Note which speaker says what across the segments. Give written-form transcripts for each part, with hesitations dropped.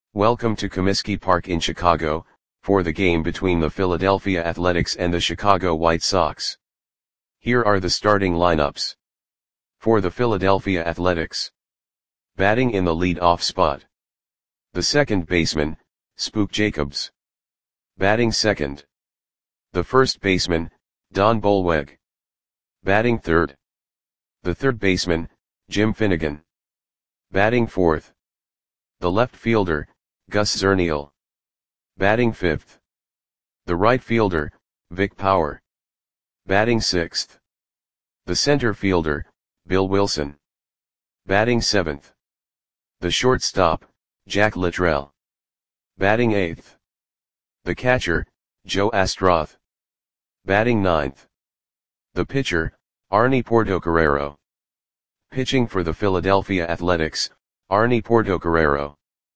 Speaker 1: Welcome to Comiskey Park in Chicago, for the game between the Philadelphia Athletics and the Chicago White Sox. Here are the starting lineups. For the Philadelphia Athletics. Batting in the lead-off spot. The second baseman, Spook Jacobs. Batting second. The first baseman, Don Bolweg. Batting third. The third baseman, Jim Finnegan. Batting fourth. The left fielder, Gus Zernial. Batting fifth. The right fielder, Vic Power. Batting sixth. The center fielder, Bill Wilson. Batting seventh. The shortstop, Jack Littrell. Batting eighth. The catcher, Joe Astroth. Batting ninth. The pitcher, Arnie Portocarrero. Pitching for the Philadelphia Athletics, Arnie Portocarrero.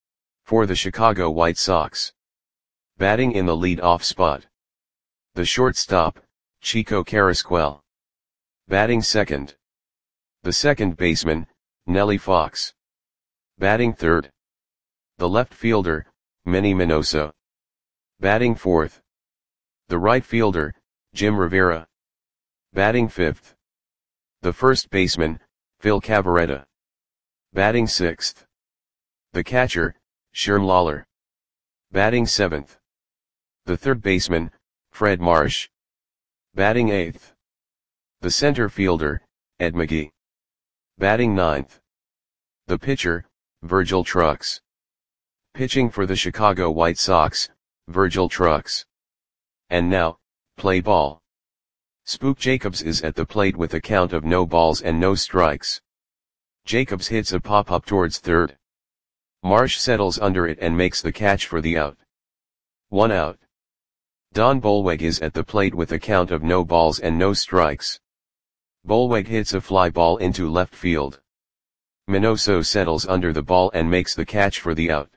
Speaker 1: For the Chicago White Sox. Batting in the lead-off spot. The shortstop, Chico Carrasquel. Batting second. The second baseman, Nellie Fox. Batting third. The left fielder, Manny Minoso. Batting fourth. The right fielder, Jim Rivera. Batting fifth. The first baseman, Phil Cavarretta. Batting sixth. The catcher, Sherm Lawler. Batting seventh. The third baseman, Fred Marsh. Batting eighth. The center fielder, Ed McGee. Batting ninth. The pitcher, Virgil Trucks. Pitching for the Chicago White Sox, Virgil Trucks. And now, play ball. Spook Jacobs is at the plate with a count of no balls and no strikes. Jacobs hits a pop-up towards third. Marsh settles under it and makes the catch for the out. 1 out. Don Bolweg is at the plate with a count of no balls and no strikes. Bolweg hits a fly ball into left field. Minoso settles under the ball and makes the catch for the out.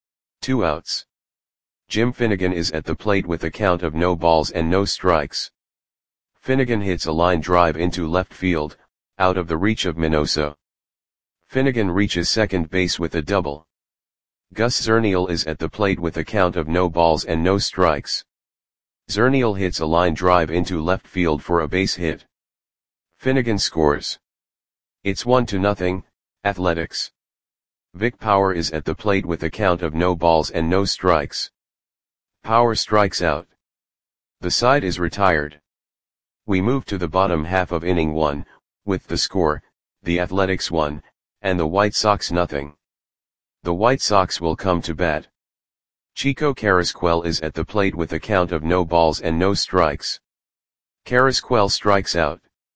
Speaker 1: 2 outs. Jim Finnegan is at the plate with a count of no balls and no strikes. Finnegan hits a line drive into left field, out of the reach of Minoso. Finnegan reaches second base with a double. Gus Zernial is at the plate with a count of no balls and no strikes. Zernial hits a line drive into left field for a base hit. Finnegan scores. It's 1-0, Athletics. Vic Power is at the plate with a count of no balls and no strikes. Power strikes out. The side is retired. We move to the bottom half of inning 1, with the score, the Athletics 1, and the White Sox 0. The White Sox will come to bat. Chico Carrasquel is at the plate with a count of no balls and no strikes. Carrasquel strikes out.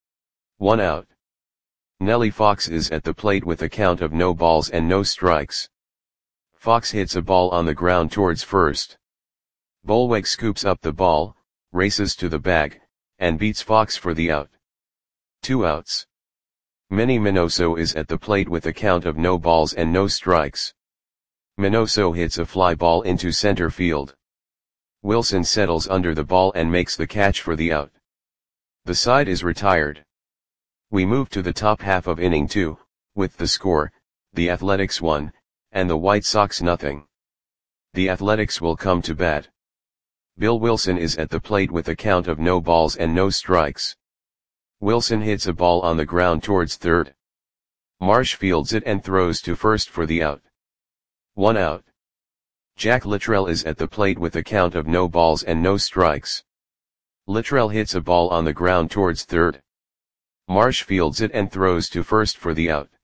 Speaker 1: 1 out. Nellie Fox is at the plate with a count of no balls and no strikes. Fox hits a ball on the ground towards first. Bolweg scoops up the ball, races to the bag, and beats Fox for the out. 2 outs. Manny Minoso is at the plate with a count of no balls and no strikes. Minoso hits a fly ball into center field. Wilson settles under the ball and makes the catch for the out. The side is retired. We move to the top half of inning 2, with the score, the Athletics 1, and the White Sox 0. The Athletics will come to bat. Bill Wilson is at the plate with a count of no balls and no strikes. Wilson hits a ball on the ground towards third. Marsh fields it and throws to first for the out. 1 out. Jack Littrell is at the plate with a count of no balls and no strikes. Littrell hits a ball on the ground towards third. Marsh fields it and throws to first for the out.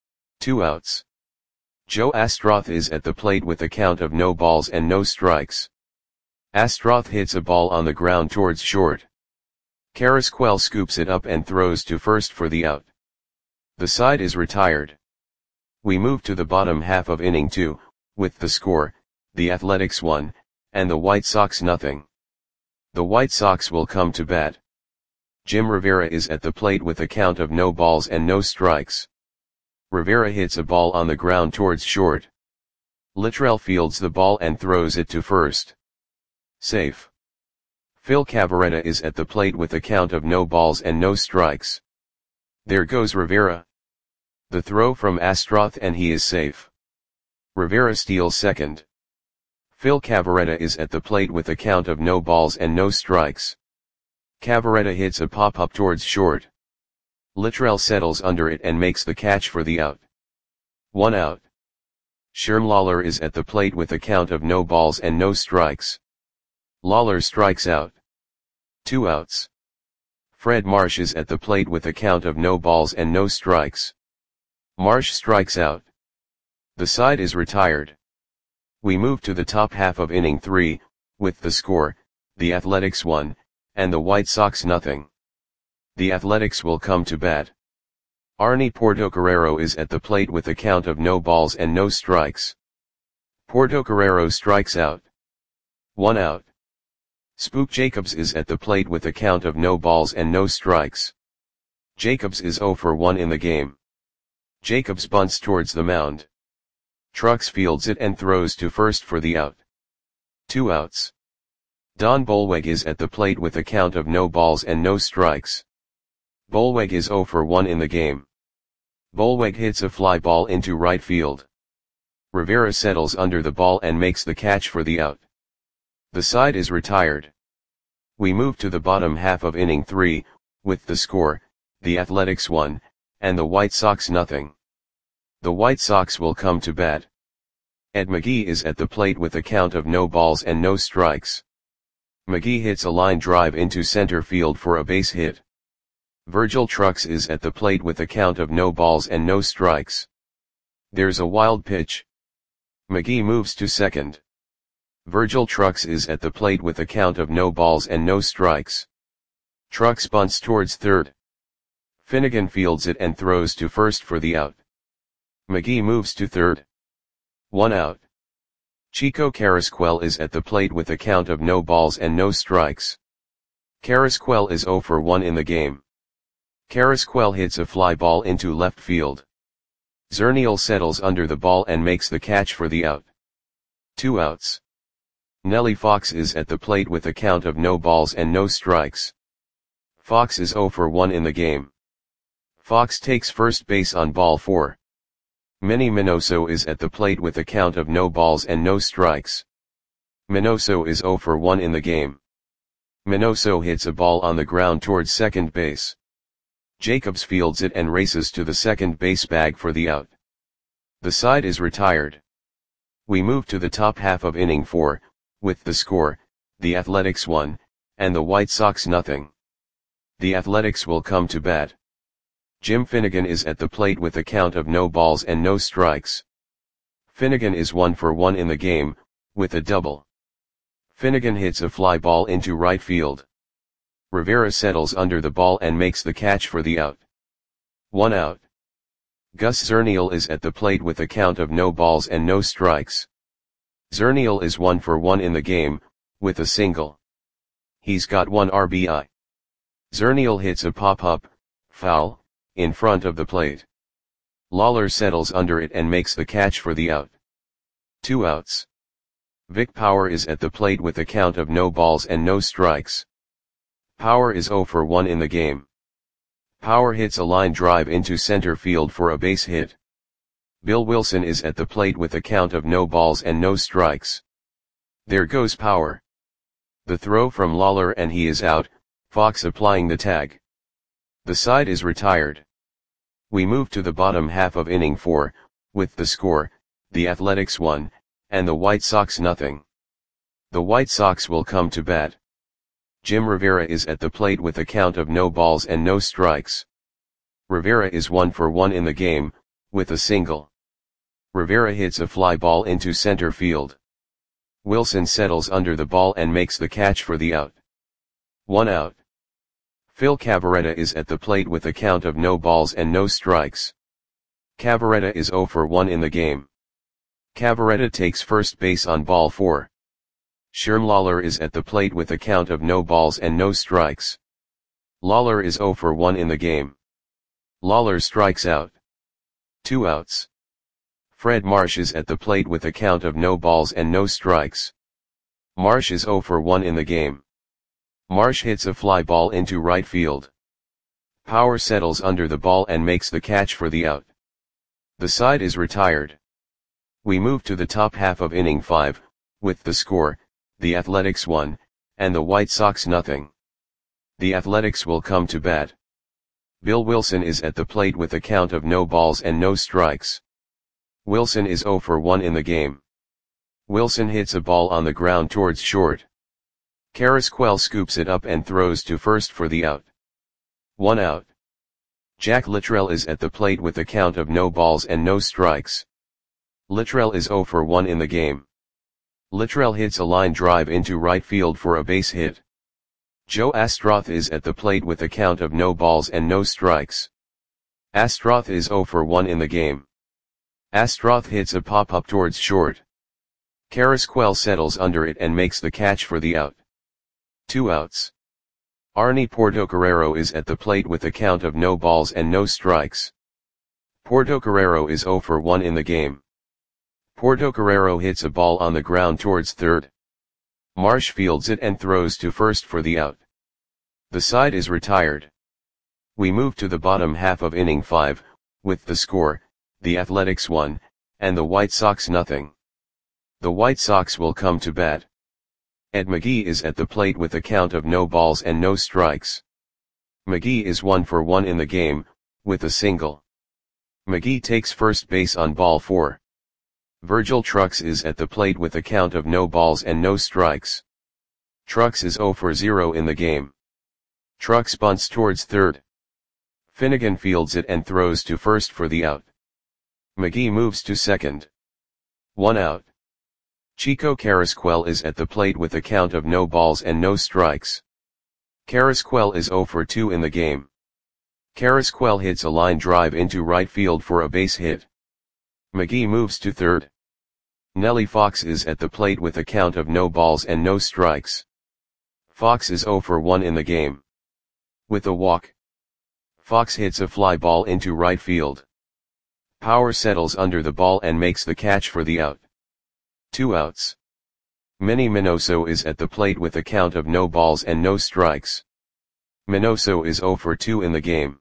Speaker 1: 2 outs. Joe Astroth is at the plate with a count of no balls and no strikes. Astroth hits a ball on the ground towards short. Carrasquel scoops it up and throws to first for the out. The side is retired. We move to the bottom half of inning 2, with the score, the Athletics 1, and the White Sox 0. The White Sox will come to bat. Jim Rivera is at the plate with a count of no balls and no strikes. Rivera hits a ball on the ground towards short. Littrell fields the ball and throws it to first. Safe. Phil Cavarretta is at the plate with a count of no balls and no strikes. There goes Rivera. The throw from Astroth and he is safe. Rivera steals second. Phil Cavarretta is at the plate with a count of no balls and no strikes. Cavarretta hits a pop-up towards short. Littrell settles under it and makes the catch for the out. 1 out. Sherm Lawler is at the plate with a count of no balls and no strikes. Lawler strikes out. 2 outs. Fred Marsh is at the plate with a count of no balls and no strikes. Marsh strikes out. The side is retired. We move to the top half of inning 3, with the score, the Athletics 1, and the White Sox nothing. The Athletics will come to bat. Arnie Portocarrero is at the plate with a count of no balls and no strikes. Portocarrero strikes out. 1 out. Spook Jacobs is at the plate with a count of no balls and no strikes. Jacobs is 0 for 1 in the game. Jacobs bunts towards the mound. Trucks fields it and throws to first for the out. 2 outs. Don Bolweg is at the plate with a count of no balls and no strikes. Bolweg is 0 for 1 in the game. Bolweg hits a fly ball into right field. Rivera settles under the ball and makes the catch for the out. The side is retired. We move to the bottom half of inning 3, with the score, the Athletics 1, and the White Sox nothing. The White Sox will come to bat. Ed McGee is at the plate with a count of no balls and no strikes. McGee hits a line drive into center field for a base hit. Virgil Trucks is at the plate with a count of no balls and no strikes. There's a wild pitch. McGee moves to second. Virgil Trucks is at the plate with a count of no balls and no strikes. Trucks bunts towards third. Finnegan fields it and throws to first for the out. McGee moves to third. 1 out. Chico Carrasquel is at the plate with a count of no balls and no strikes. Carrasquel is 0 for 1 in the game. Carrasquel hits a fly ball into left field. Zernial settles under the ball and makes the catch for the out. 2 outs. Nellie Fox is at the plate with a count of no balls and no strikes. Fox is 0 for 1 in the game. Fox takes first base on ball 4. Manny Minoso is at the plate with a count of no balls and no strikes. Minoso is 0 for 1 in the game. Minoso hits a ball on the ground towards second base. Jacobs fields it and races to the second base bag for the out. The side is retired. We move to the top half of inning 4, with the score, the Athletics 1, and the White Sox nothing. The Athletics will come to bat. Jim Finnegan is at the plate with a count of no balls and no strikes. Finnegan is 1 for 1 in the game, with a double. Finnegan hits a fly ball into right field. Rivera settles under the ball and makes the catch for the out. 1 out. Gus Zernial is at the plate with a count of no balls and no strikes. Zernial is 1 for 1 in the game, with a single. He's got 1 RBI. Zernial hits a pop-up, foul, in front of the plate. Lawler settles under it and makes the catch for the out. 2 outs. Vic Power is at the plate with a count of no balls and no strikes. Power is 0 for 1 in the game. Power hits a line drive into center field for a base hit. Bill Wilson is at the plate with a count of no balls and no strikes. There goes Power. The throw from Lawler and he is out, Fox applying the tag. The side is retired. We move to the bottom half of inning 4, with the score, the Athletics 1, and the White Sox nothing. The White Sox will come to bat. Jim Rivera is at the plate with a count of no balls and no strikes. Rivera is 1 for 1 in the game, with a single. Rivera hits a fly ball into center field. Wilson settles under the ball and makes the catch for the out. 1 out. Phil Cavarretta is at the plate with a count of no balls and no strikes. Cavarretta is 0 for 1 in the game. Cavarretta takes first base on ball 4. Sherm Lawler is at the plate with a count of no balls and no strikes. Lawler is 0 for 1 in the game. Lawler strikes out. 2 outs. Fred Marsh is at the plate with a count of no balls and no strikes. Marsh is 0 for 1 in the game. Marsh hits a fly ball into right field. Power settles under the ball and makes the catch for the out. The side is retired. We move to the top half of inning 5, with the score, the Athletics 1, and the White Sox nothing. The Athletics will come to bat. Bill Wilson is at the plate with a count of no balls and no strikes. Wilson is 0 for 1 in the game. Wilson hits a ball on the ground towards short. Carrasquel scoops it up and throws to first for the out. 1 out. Jack Littrell is at the plate with a count of no balls and no strikes. Littrell is 0 for 1 in the game. Littrell hits a line drive into right field for a base hit. Joe Astroth is at the plate with a count of no balls and no strikes. Astroth is 0 for 1 in the game. Astroth hits a pop-up towards short. Carrasquel settles under it and makes the catch for the out. 2 outs. Arnie Portocarrero is at the plate with a count of no balls and no strikes. Portocarrero is 0 for 1 in the game. Portocarrero hits a ball on the ground towards third. Marsh fields it and throws to first for the out. The side is retired. We move to the bottom half of inning 5, with the score, the Athletics 1, and the White Sox nothing. The White Sox will come to bat. Ed McGee is at the plate with a count of no balls and no strikes. McGee is 1 for 1 in the game, with a single. McGee takes first base on ball 4. Virgil Trucks is at the plate with a count of no balls and no strikes. Trucks is 0 for 0 in the game. Trucks bunts towards third. Finnegan fields it and throws to first for the out. McGee moves to second. 1 out. Chico Carrasquel is at the plate with a count of no balls and no strikes. Carrasquel is 0 for 2 in the game. Carrasquel hits a line drive into right field for a base hit. McGee moves to third. Nellie Fox is at the plate with a count of no balls and no strikes. Fox is 0 for 1 in the game. With a walk, Fox hits a fly ball into right field. Power settles under the ball and makes the catch for the out. 2 outs. Manny Minoso is at the plate with a count of no balls and no strikes. Minoso is 0 for 2 in the game.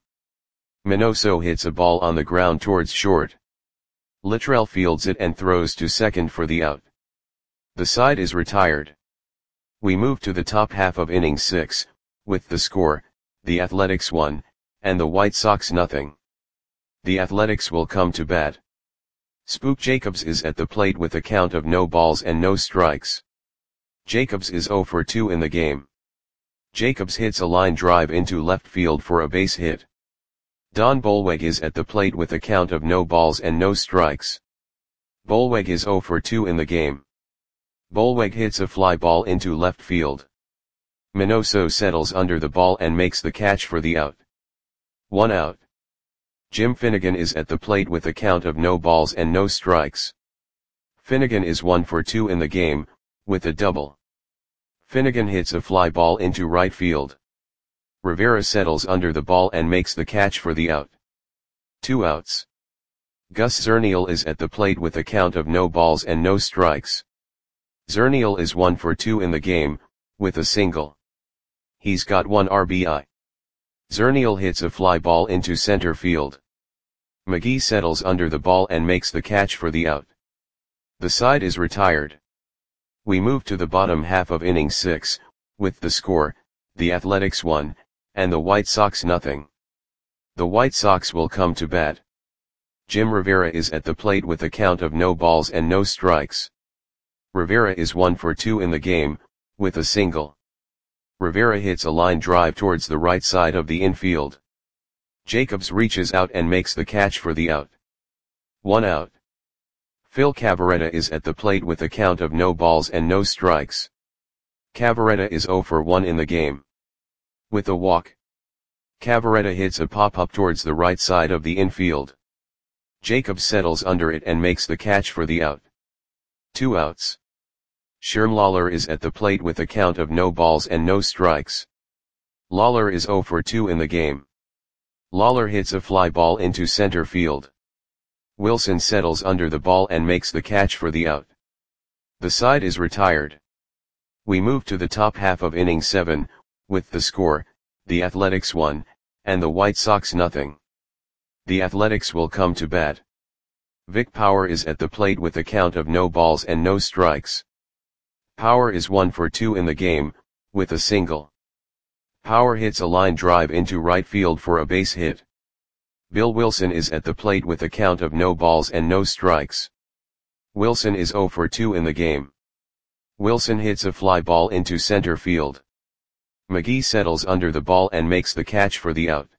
Speaker 1: Minoso hits a ball on the ground towards short. Littrell fields it and throws to second for the out. The side is retired. We move to the top half of inning 6, with the score, the Athletics 1, and the White Sox nothing. The Athletics will come to bat. Spook Jacobs is at the plate with a count of no balls and no strikes. Jacobs is 0 for 2 in the game. Jacobs hits a line drive into left field for a base hit. Don Bolweg is at the plate with a count of no balls and no strikes. Bolweg is 0 for 2 in the game. Bolweg hits a fly ball into left field. Minoso settles under the ball and makes the catch for the out. 1 out. Jim Finnegan is at the plate with a count of no balls and no strikes. Finnegan is 1 for 2 in the game, with a double. Finnegan hits a fly ball into right field. Rivera settles under the ball and makes the catch for the out. 2 outs. Gus Zernial is at the plate with a count of no balls and no strikes. Zernial is 1 for 2 in the game, with a single. He's got 1 RBI. Zernial hits a fly ball into center field. McGee settles under the ball and makes the catch for the out. The side is retired. We move to the bottom half of inning 6, with the score, the Athletics 1, and the White Sox nothing. The White Sox will come to bat. Jim Rivera is at the plate with a count of no balls and no strikes. Rivera is 1 for 2 in the game, with a single. Rivera hits a line drive towards the right side of the infield. Jacobs reaches out and makes the catch for the out. 1 out. Phil Cavarretta is at the plate with a count of no balls and no strikes. Cavarretta is 0 for 1 in the game. With a walk, Cavarretta hits a pop-up towards the right side of the infield. Jacobs settles under it and makes the catch for the out. 2 outs. Sherm Lawler is at the plate with a count of no balls and no strikes. Lawler is 0 for 2 in the game. Lawler hits a fly ball into center field. Wilson settles under the ball and makes the catch for the out. The side is retired. We move to the top half of inning 7, with the score, the Athletics 1, and the White Sox nothing. The Athletics will come to bat. Vic Power is at the plate with a count of no balls and no strikes. Power is 1 for 2 in the game, with a single. Power hits a line drive into right field for a base hit. Bill Wilson is at the plate with a count of no balls and no strikes. Wilson is 0 for 2 in the game. Wilson hits a fly ball into center field. McGee settles under the ball and makes the catch for the out.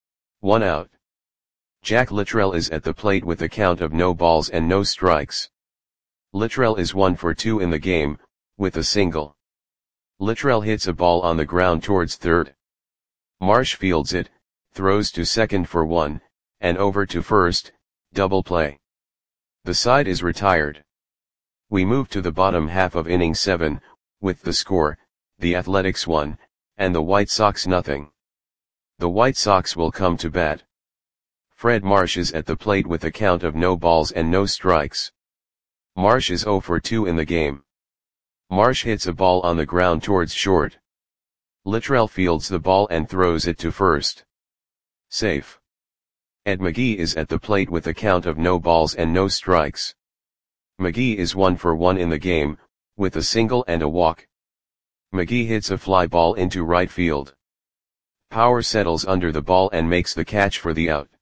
Speaker 1: 1 out. Jack Littrell is at the plate with a count of no balls and no strikes. Littrell is 1 for 2 in the game, with a single. Littrell hits a ball on the ground towards third. Marsh fields it, throws to second for 1, and over to first, double play. The side is retired. We move to the bottom half of inning 7, with the score, the Athletics 1, and the White Sox nothing. The White Sox will come to bat. Fred Marsh is at the plate with a count of no balls and no strikes. Marsh is 0 for 2 in the game. Marsh hits a ball on the ground towards short. Littrell fields the ball and throws it to first. Safe. Ed McGee is at the plate with a count of no balls and no strikes. McGee is 1 for 1 in the game, with a single and a walk. McGee hits a fly ball into right field. Power settles under the ball and makes the catch for the out.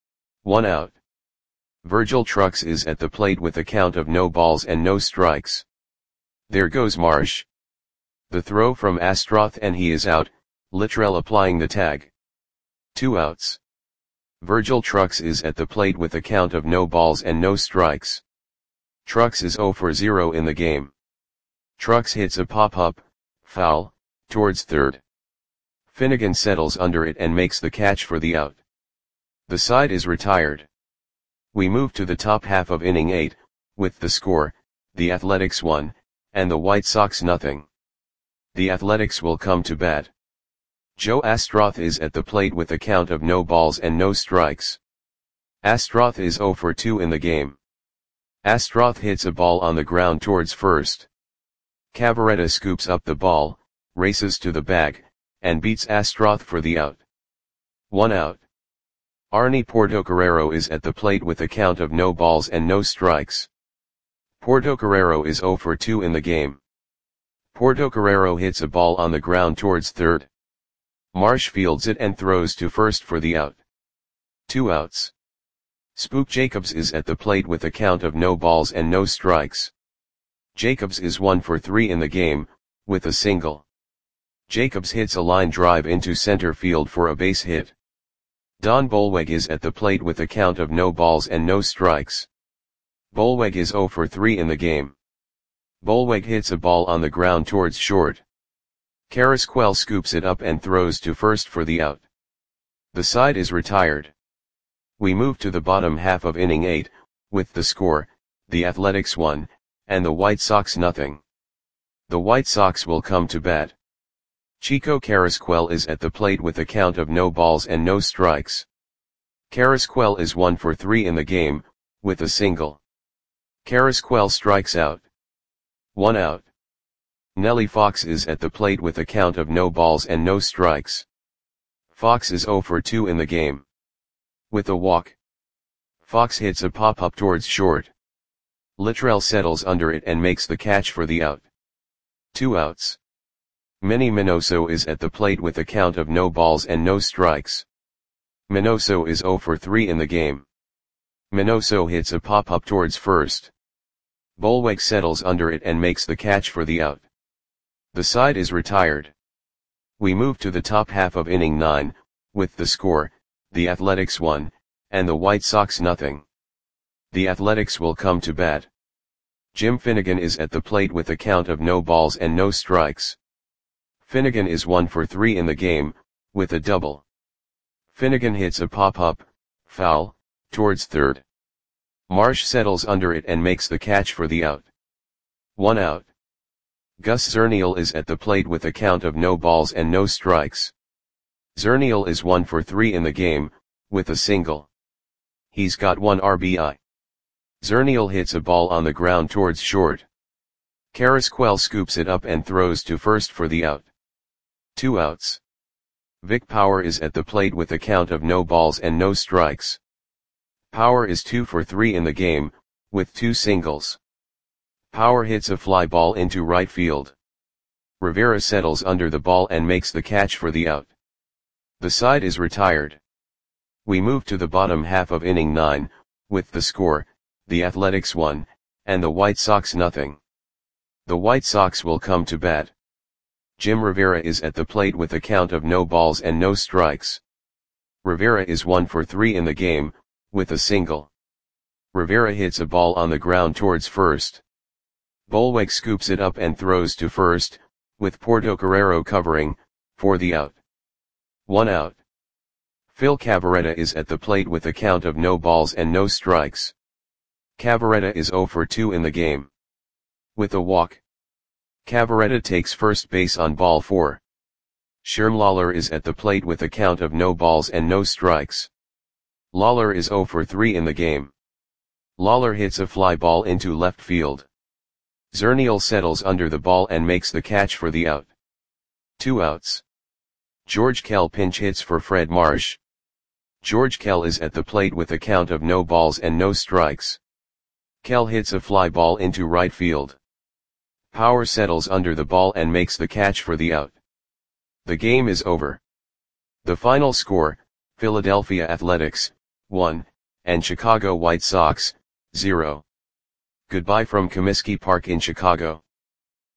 Speaker 1: 1 out. Virgil Trucks is at the plate with a count of no balls and no strikes. There goes Marsh. The throw from Astroth and he is out, Littrell applying the tag. 2 outs. Virgil Trucks is at the plate with a count of no balls and no strikes. Trucks is 0 for 0 in the game. Trucks hits a pop-up, foul, towards third. Finnegan settles under it and makes the catch for the out. The side is retired. We move to the top half of inning 8, with the score, the Athletics 1, and the White Sox nothing. The Athletics will come to bat. Joe Astroth is at the plate with a count of no balls and no strikes. Astroth is 0 for 2 in the game. Astroth hits a ball on the ground towards first. Cavaretta scoops up the ball, races to the bag, and beats Astroth for the out. 1 out. Arnie Portocarrero is at the plate with a count of no balls and no strikes. Portocarrero is 0 for 2 in the game. Portocarrero hits a ball on the ground towards third. Marsh fields it and throws to first for the out. 2 outs. Spook Jacobs is at the plate with a count of no balls and no strikes. Jacobs is 1 for 3 in the game, with a single. Jacobs hits a line drive into center field for a base hit. Don Bolweg is at the plate with a count of no balls and no strikes. Bolweg is 0 for 3 in the game. Bolweg hits a ball on the ground towards short. Carrasquel scoops it up and throws to first for the out. The side is retired. We move to the bottom half of inning 8, with the score, the Athletics 1, and the White Sox nothing. The White Sox will come to bat. Chico Carrasquel is at the plate with a count of no balls and no strikes. Carrasquel is 1 for 3 in the game, with a single. Carrasquel strikes out. 1 out. Nellie Fox is at the plate with a count of no balls and no strikes. Fox is 0 for 2 in the game. With a walk. Fox hits a pop-up towards short. Littrell settles under it and makes the catch for the out. 2 outs. Manny Minoso is at the plate with a count of no balls and no strikes. Minoso is 0 for 3 in the game. Minoso hits a pop-up towards first. Bolweg settles under it and makes the catch for the out. The side is retired. We move to the top half of inning 9, with the score, the Athletics 1, and the White Sox nothing. The Athletics will come to bat. Jim Finnegan is at the plate with a count of no balls and no strikes. Finnegan is 1 for 3 in the game, with a double. Finnegan hits a pop-up, foul, towards third. Marsh settles under it and makes the catch for the out. 1 out. Gus Zernial is at the plate with a count of no balls and no strikes. Zernial is 1 for 3 in the game, with a single. He's got 1 RBI. Zernial hits a ball on the ground towards short. Carrasquel scoops it up and throws to first for the out. 2 outs. Vic Power is at the plate with a count of no balls and no strikes. Power is 2 for 3 in the game, with 2 singles. Power hits a fly ball into right field. Rivera settles under the ball and makes the catch for the out. The side is retired. We move to the bottom half of inning 9, with the score, the Athletics 1, and the White Sox nothing. The White Sox will come to bat. Jim Rivera is at the plate with a count of no balls and no strikes. Rivera is 1 for 3 in the game, with a single. Rivera hits a ball on the ground towards first. Bolwek scoops it up and throws to first, with Portocarrero covering, for the out. 1 out. Phil Cavarretta is at the plate with a count of no balls and no strikes. Cavarretta is 0 for 2 in the game. With a walk. Cavarretta takes first base on ball 4. Sherm Lawler is at the plate with a count of no balls and no strikes. Lawler is 0 for 3 in the game. Lawler hits a fly ball into left field. Zernial settles under the ball and makes the catch for the out. 2 outs. George Kell pinch hits for Fred Marsh. George Kell is at the plate with a count of no balls and no strikes. Kell hits a fly ball into right field. Power settles under the ball and makes the catch for the out. The game is over. The final score, Philadelphia Athletics, 1, and Chicago White Sox, 0. Goodbye from Comiskey Park in Chicago.